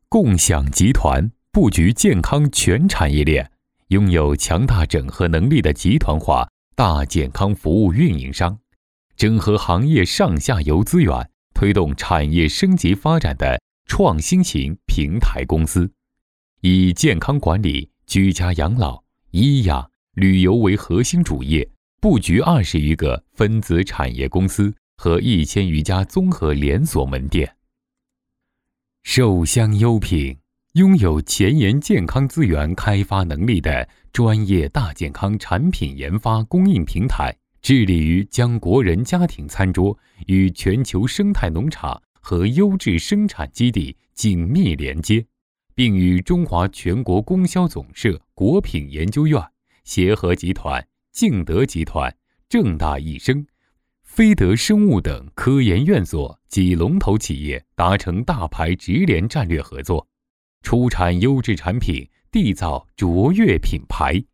共享集团布局健康全产业链，拥有强大整合能力的集团化大健康服务运营商，整合行业上下游资源，推动产业升级发展的创新型平台公司，以健康管理、居家养老、医养、旅游为核心主业，布局20余个分子产业公司和1000余家综合连锁门店。寿香优品，拥有前沿健康资源开发能力的专业大健康产品研发供应平台，致力于将国人家庭餐桌与全球生态农场和优质生产基地紧密连接，并与中华全国供销总社果品研究院、协和集团、敬德集团、正大益生、飞德生物等科研院所及龙头企业达成大牌直联战略合作，出产优质产品，缔造卓越品牌。